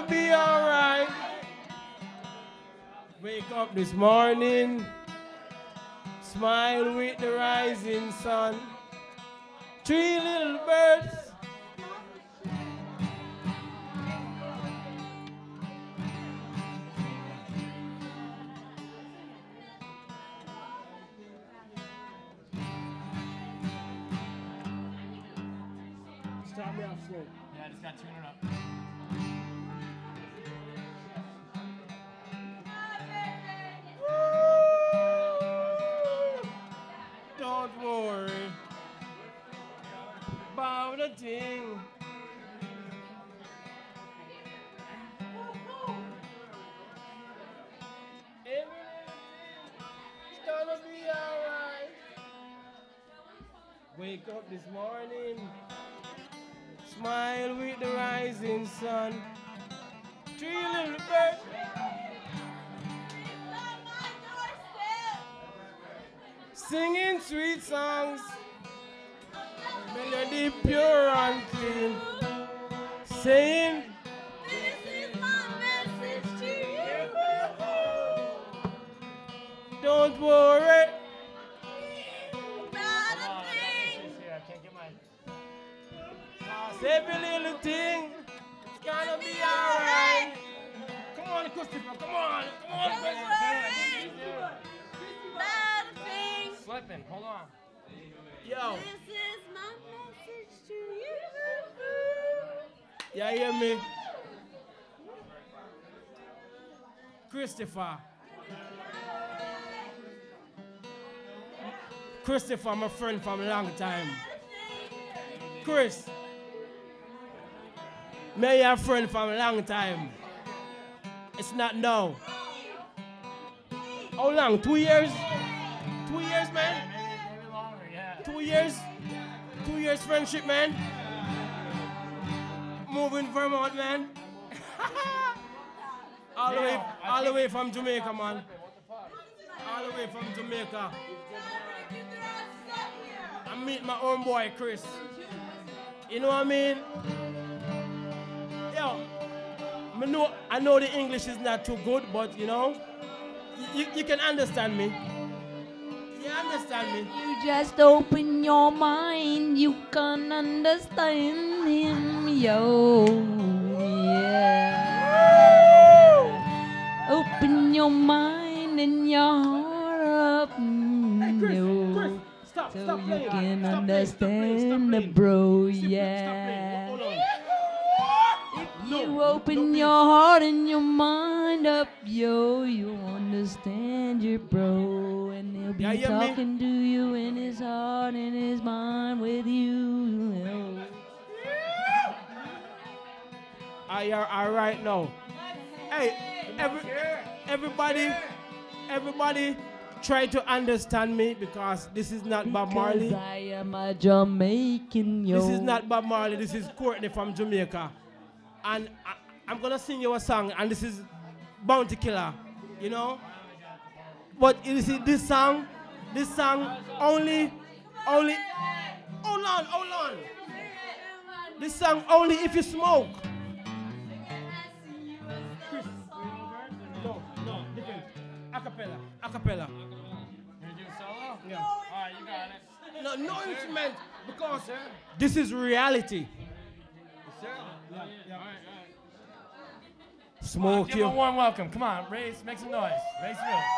gonna be alright. Wake up this morning, smile with the rising sun. Three little birds. Start me off slow. Yeah, I just got to tune it up. Don't worry about a thing. Everything's gonna be alright. Wake up this morning, smile with the rising sun. Three little birds. Singing sweet songs, melody pure and clean, saying, this is my message to you. don't worry Not a thing. I can't get my... every little thing is gonna be alright. Come on, Christopher, come on, Christopher. Not a thing. Slipping, hold on. Yo, This is my message to you. you hear me? Christopher, my friend from a long time. Chris, me your friend from a long time. It's not now. How long? 2 years? 2 years, man? Maybe longer, yeah. 2 years? 2 years friendship, man? Moving Vermont, man? all the way from Jamaica, man. All the way from Jamaica. I meet my own boy, Chris. You know what I mean? Yo, I know the English is not too good, but you know, you can understand me. You understand me? You just open your mind, you can understand him, yo. Yeah. Open your mind and your heart up, yo. Stop So you playing. can Stop understand the playing. bro, Stop playing. yeah. Hold on. You open your heart and your mind up, yo. You understand your bro, and he'll be Yeah, you hear me? talking to you in his heart and his mind with you. Yo. Are you all right now? Hey, everybody, try to understand me because this is not Bob Marley. Because I am a Jamaican, yo. This is not Bob Marley. This is Courtney from Jamaica, and I'm gonna sing you a song. And this is Bounty Killer, you know. But you see, this song only. Hold on. This song only if you smoke. Chris. No, different. Acapella. You gonna do a solo? Yeah. Alright, you got it. No instrument because this is reality. Smoke Give you. him a warm welcome. Come on, raise, make some noise. Raise the roof.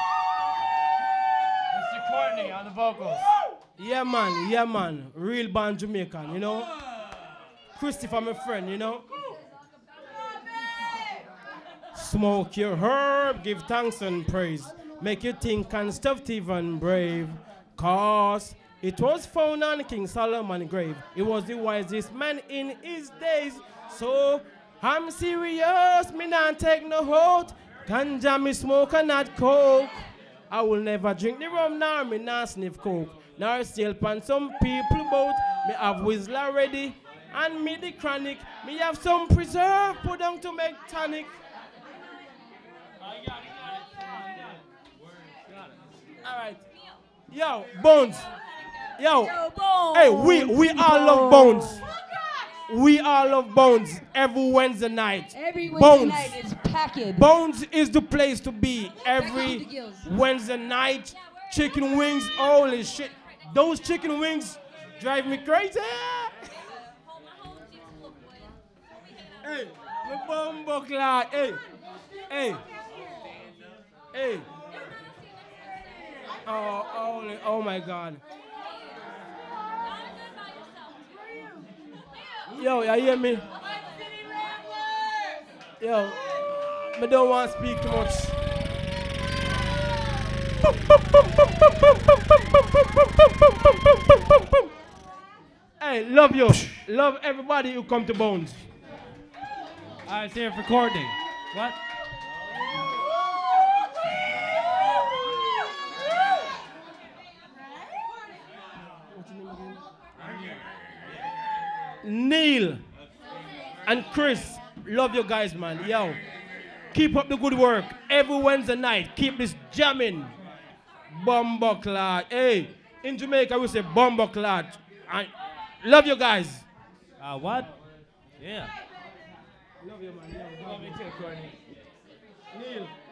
Mr. Courtney on the vocals. Yeah, man. Real band Jamaican, you know. Christopher, my friend, you know. Smoke your herb, give thanks and praise. Make you think and stuff even brave. Cause it was found on King Solomon's grave. He was the wisest man in his days. So I'm serious, me not take no hold. Ganja me smoke and not coke. I will never drink the rum, nor me not sniff coke. Nor steal pan some people boat. Me have Whistler ready, and me the chronic. Me have some preserve put down to make tonic. Alright. Yo, Bones. Yo. Bones. Hey, we all love Bones. We all love Bones every Wednesday night. Every Wednesday Bones. night is packed. Bones is the place to be every to the gills. Wednesday night. Chicken wings, holy shit. Those chicken wings drive me crazy. Hey, my bumbo clad. Hey, hey, hey. Oh my God. Yo, you hear me? Yo, I don't want to speak too much. Hey, love you. Love everybody who come to Bones. All right, here for Courtney. What? Neil and Chris, love you guys, man. Yo, keep up the good work. Every Wednesday night, keep this jamming. Bumbleclad. Hey, in Jamaica, we say bumbleclad. I love you guys. What? Yeah. Love you, man. Love you too, Courtney. Neil.